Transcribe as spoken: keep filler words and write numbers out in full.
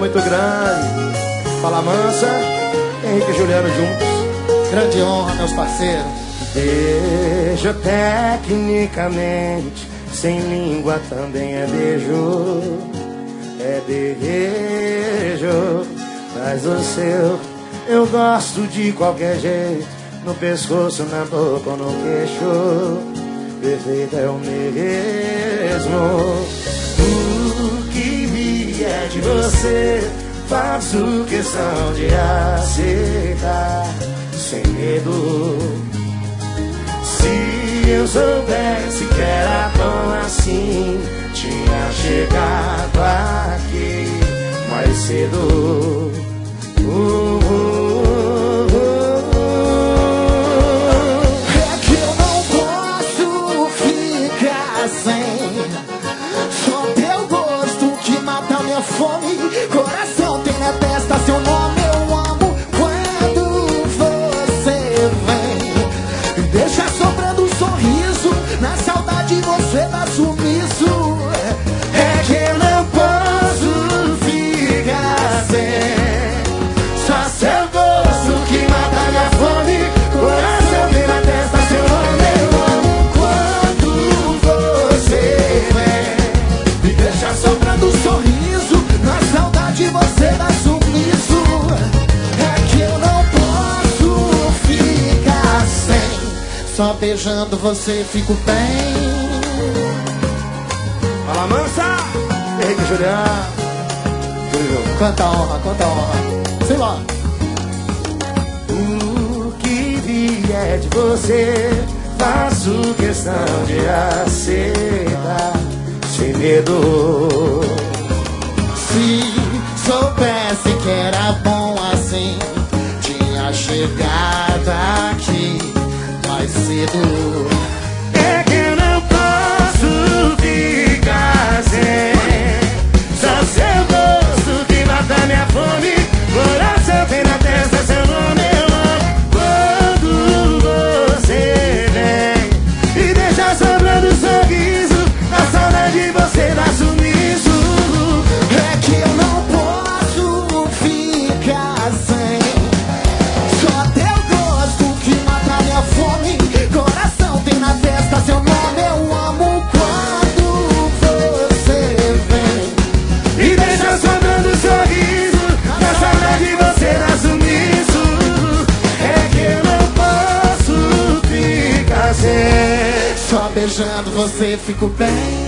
muito grande. Fala Mansa, Henrique e Juliano juntos. Grande honra, meus parceiros. Beijo tecnicamente, sem língua também é beijo. É beijo, mas o seu eu gosto de qualquer jeito. No pescoço, na boca ou no queixo, perfeito é o mesmo. O que vier de você, faço questão de aceitar, sem medo. Se eu soubesse que era tão assim, tinha chegado aqui mais cedo. uh, uh, uh, uh. É que eu não posso ficar sem só teu gosto que mata minha fome. Coração tem na testa seu nome, eu amo quando você vem. Deixa sobrando um sorriso, na saudade você dá sumiço. É que eu não posso ficar sem só seu gosto que mata minha fome. Coração tem na testa seu nome, eu amo quando você vem. E deixa sobrando um sorriso, na saudade você dá sumiço. É que eu não posso ficar sem só beijando você fico bem. Fala Mansa, Henrique e Juliano. Quanta honra, quanta honra. Sei lá. O que vier de você, faço questão de aceitar, sem medo. Se soubesse que era bom assim, tinha chegado aqui mais cedo. É que eu não posso ficar sem só seu gosto que mata minha fome. Coração tem na testa seu nome, eu amo quando você vem. E deixa sobrando um sorriso, na saudade você dá sumiço. É que eu não posso ficar sem só teu gosto que mata minha fome. Coração tem na testa seu nome, eu amo quando você vem. E deixa sobrando um sorriso, na saudade você dá sumiço. É que eu não posso ficar sem Só beijando você fico bem.